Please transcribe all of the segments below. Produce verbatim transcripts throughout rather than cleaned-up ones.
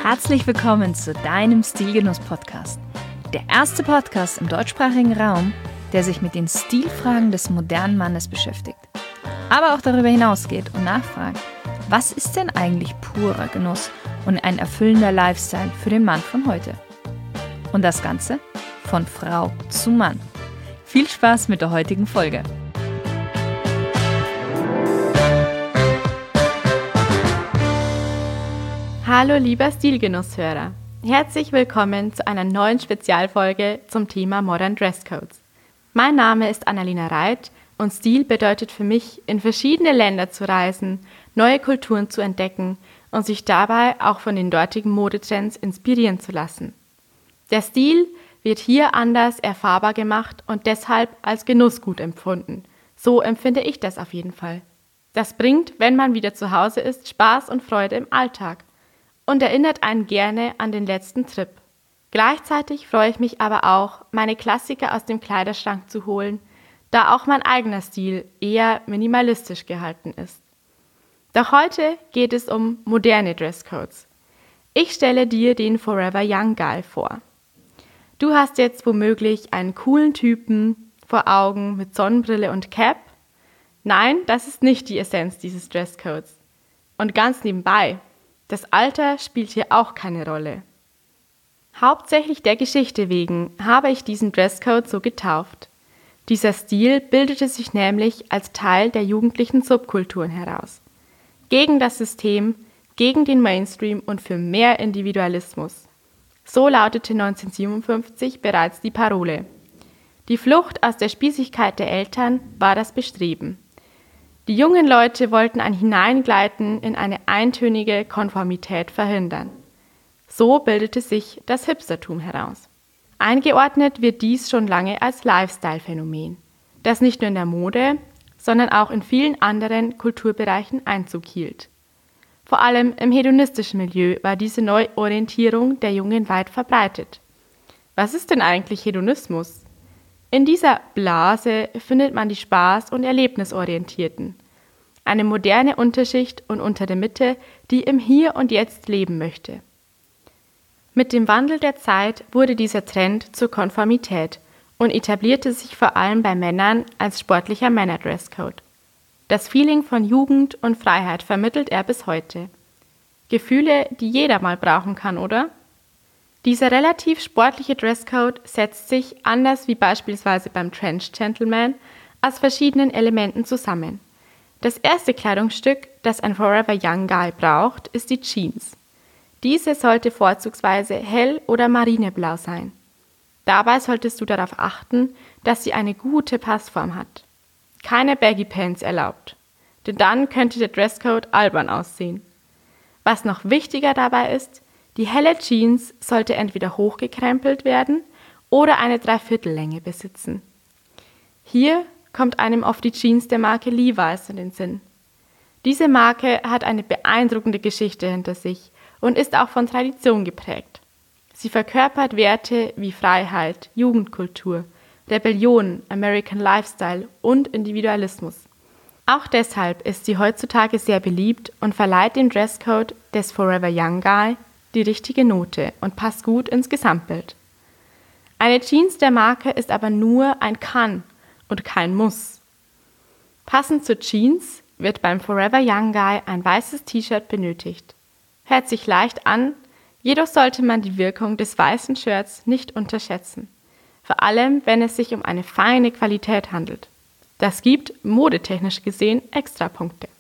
Herzlich willkommen zu deinem Stilgenuss-Podcast. Der erste Podcast im deutschsprachigen Raum, der sich mit den Stilfragen des modernen Mannes beschäftigt. Aber auch darüber hinausgeht und nachfragt, was ist denn eigentlich purer Genuss und ein erfüllender Lifestyle für den Mann von heute? Und das Ganze von Frau zu Mann. Viel Spaß mit der heutigen Folge. Hallo lieber Stilgenusshörer, herzlich willkommen zu einer neuen Spezialfolge zum Thema Modern Dresscodes. Mein Name ist Annalena Reit und Stil bedeutet für mich, in verschiedene Länder zu reisen, neue Kulturen zu entdecken und sich dabei auch von den dortigen Modetrends inspirieren zu lassen. Der Stil wird hier anders erfahrbar gemacht und deshalb als Genussgut empfunden. So empfinde ich das auf jeden Fall. Das bringt, wenn man wieder zu Hause ist, Spaß und Freude im Alltag und erinnert einen gerne an den letzten Trip. Gleichzeitig freue ich mich aber auch, meine Klassiker aus dem Kleiderschrank zu holen, da auch mein eigener Stil eher minimalistisch gehalten ist. Doch heute geht es um moderne Dresscodes. Ich stelle dir den Forever Young Guy vor. Du hast jetzt womöglich einen coolen Typen vor Augen mit Sonnenbrille und Cap. Nein, das ist nicht die Essenz dieses Dresscodes. Und ganz nebenbei, das Alter spielt hier auch keine Rolle. Hauptsächlich der Geschichte wegen habe ich diesen Dresscode so getauft. Dieser Stil bildete sich nämlich als Teil der jugendlichen Subkulturen heraus. Gegen das System, gegen den Mainstream und für mehr Individualismus. So lautete neunzehnhundertsiebenundfünfzig bereits die Parole. Die Flucht aus der Spießigkeit der Eltern war das Bestreben. Die jungen Leute wollten ein Hineingleiten in eine eintönige Konformität verhindern. So bildete sich das Hipstertum heraus. Eingeordnet wird dies schon lange als Lifestyle-Phänomen, das nicht nur in der Mode, sondern auch in vielen anderen Kulturbereichen Einzug hielt. Vor allem im hedonistischen Milieu war diese Neuorientierung der Jungen weit verbreitet. Was ist denn eigentlich Hedonismus? In dieser Blase findet man die Spaß- und Erlebnisorientierten. Eine moderne Unterschicht und untere Mitte, die im Hier und Jetzt leben möchte. Mit dem Wandel der Zeit wurde dieser Trend zur Konformität und etablierte sich vor allem bei Männern als sportlicher Männerdresscode. Das Feeling von Jugend und Freiheit vermittelt er bis heute. Gefühle, die jeder mal brauchen kann, oder? Dieser relativ sportliche Dresscode setzt sich, anders wie beispielsweise beim Trench Gentleman, aus verschiedenen Elementen zusammen. Das erste Kleidungsstück, das ein Forever Young Guy braucht, ist die Jeans. Diese sollte vorzugsweise hell- oder marineblau sein. Dabei solltest du darauf achten, dass sie eine gute Passform hat. Keine Baggy Pants erlaubt, denn dann könnte der Dresscode albern aussehen. Was noch wichtiger dabei ist, die helle Jeans sollte entweder hochgekrempelt werden oder eine Dreiviertellänge besitzen. Hier kommt einem oft die Jeans der Marke Levi's in den Sinn. Diese Marke hat eine beeindruckende Geschichte hinter sich und ist auch von Tradition geprägt. Sie verkörpert Werte wie Freiheit, Jugendkultur, Rebellion, American Lifestyle und Individualismus. Auch deshalb ist sie heutzutage sehr beliebt und verleiht dem Dresscode des Forever Young Guy die richtige Note und passt gut ins Gesamtbild. Eine Jeans der Marke ist aber nur ein Kann und kein Muss. Passend zur Jeans wird beim Forever Young Guy ein weißes T-Shirt benötigt. Hört sich leicht an, jedoch sollte man die Wirkung des weißen Shirts nicht unterschätzen. Vor allem, wenn es sich um eine feine Qualität handelt. Das gibt, modetechnisch gesehen, Extrapunkte.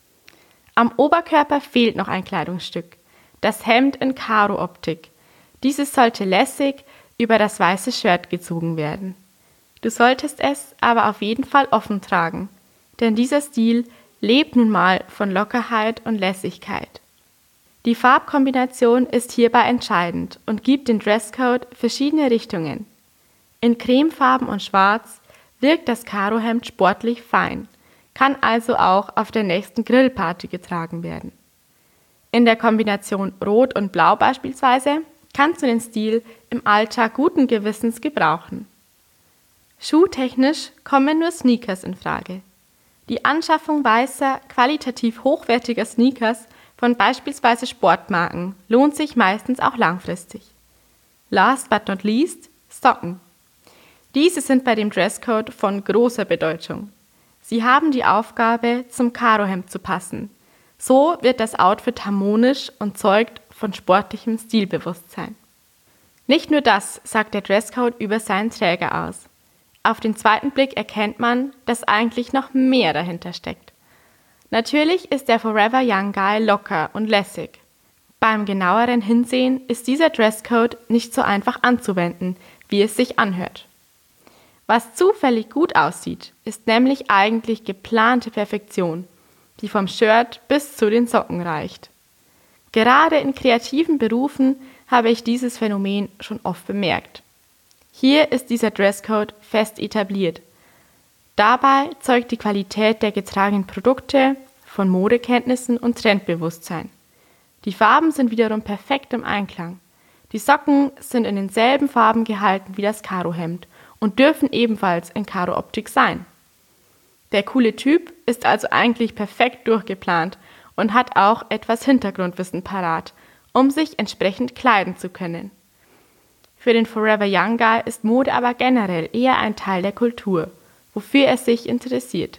Am Oberkörper fehlt noch ein Kleidungsstück. Das Hemd in Karo-Optik. Dieses sollte lässig über das weiße Shirt gezogen werden. Du solltest es aber auf jeden Fall offen tragen, denn dieser Stil lebt nun mal von Lockerheit und Lässigkeit. Die Farbkombination ist hierbei entscheidend und gibt den Dresscode verschiedene Richtungen. In Cremefarben und Schwarz wirkt das Karohemd sportlich fein, kann also auch auf der nächsten Grillparty getragen werden. In der Kombination Rot und Blau beispielsweise kannst du den Stil im Alltag guten Gewissens gebrauchen. Schuhtechnisch kommen nur Sneakers in Frage. Die Anschaffung weißer, qualitativ hochwertiger Sneakers von beispielsweise Sportmarken lohnt sich meistens auch langfristig. Last but not least, Socken. Diese sind bei dem Dresscode von großer Bedeutung. Sie haben die Aufgabe, zum Karohemd zu passen. So wird das Outfit harmonisch und zeugt von sportlichem Stilbewusstsein. Nicht nur das sagt der Dresscode über seinen Träger aus. Auf den zweiten Blick erkennt man, dass eigentlich noch mehr dahinter steckt. Natürlich ist der Forever Young Guy locker und lässig. Beim genaueren Hinsehen ist dieser Dresscode nicht so einfach anzuwenden, wie es sich anhört. Was zufällig gut aussieht, ist nämlich eigentlich geplante Perfektion, die vom Shirt bis zu den Socken reicht. Gerade in kreativen Berufen habe ich dieses Phänomen schon oft bemerkt. Hier ist dieser Dresscode fest etabliert. Dabei zeugt die Qualität der getragenen Produkte von Modekenntnissen und Trendbewusstsein. Die Farben sind wiederum perfekt im Einklang. Die Socken sind in denselben Farben gehalten wie das Karohemd und dürfen ebenfalls in Karo-Optik sein. Der coole Typ ist also eigentlich perfekt durchgeplant und hat auch etwas Hintergrundwissen parat, um sich entsprechend kleiden zu können. Für den Forever Young Guy ist Mode aber generell eher ein Teil der Kultur, wofür er sich interessiert.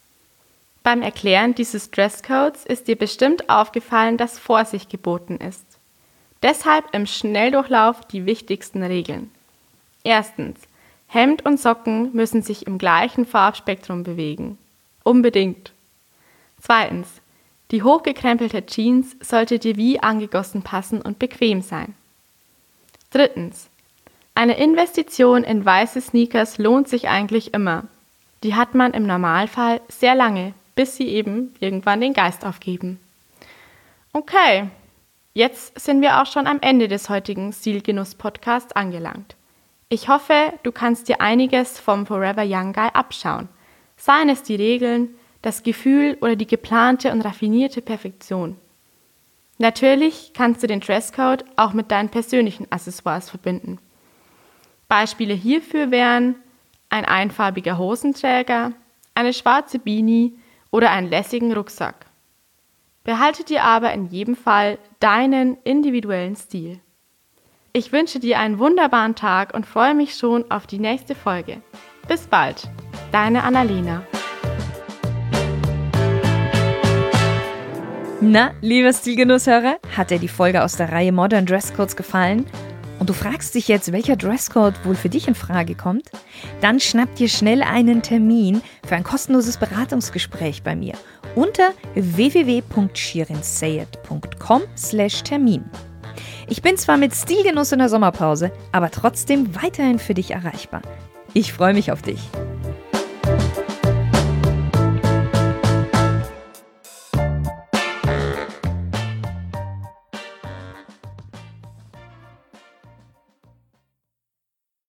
Beim Erklären dieses Dresscodes ist dir bestimmt aufgefallen, dass Vorsicht geboten ist. Deshalb im Schnelldurchlauf die wichtigsten Regeln. Erstens: Hemd und Socken müssen sich im gleichen Farbspektrum bewegen. Unbedingt. Zweitens: Die hochgekrempelte Jeans sollte dir wie angegossen passen und bequem sein. Drittens: Eine Investition in weiße Sneakers lohnt sich eigentlich immer. Die hat man im Normalfall sehr lange, bis sie eben irgendwann den Geist aufgeben. Okay, jetzt sind wir auch schon am Ende des heutigen Stilgenuss-Podcasts angelangt. Ich hoffe, du kannst dir einiges vom Forever Young Guy abschauen. Seien es die Regeln, das Gefühl oder die geplante und raffinierte Perfektion. Natürlich kannst du den Dresscode auch mit deinen persönlichen Accessoires verbinden. Beispiele hierfür wären ein einfarbiger Hosenträger, eine schwarze Beanie oder einen lässigen Rucksack. Behalte dir aber in jedem Fall deinen individuellen Stil. Ich wünsche dir einen wunderbaren Tag und freue mich schon auf die nächste Folge. Bis bald, deine Annalena. Na, lieber Stilgenusshörer, hat dir die Folge aus der Reihe Modern Dresscodes gefallen? Und du fragst dich jetzt, welcher Dresscode wohl für dich in Frage kommt? Dann schnapp dir schnell einen Termin für ein kostenloses Beratungsgespräch bei mir unter w w w punkt shirin sayed punkt com slash Termin. Ich bin zwar mit Stilgenuss in der Sommerpause, aber trotzdem weiterhin für dich erreichbar. Ich freue mich auf dich.